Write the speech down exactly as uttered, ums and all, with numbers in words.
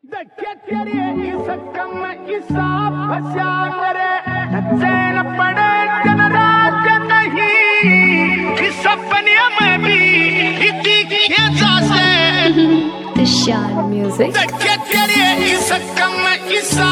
देखे तेरी इस कम ईसा फसा करे चैन पड़े दिन रात नहीं इस सपने में भी दिखे जासे Dishan Music. देखे तेरी इस कम ईसा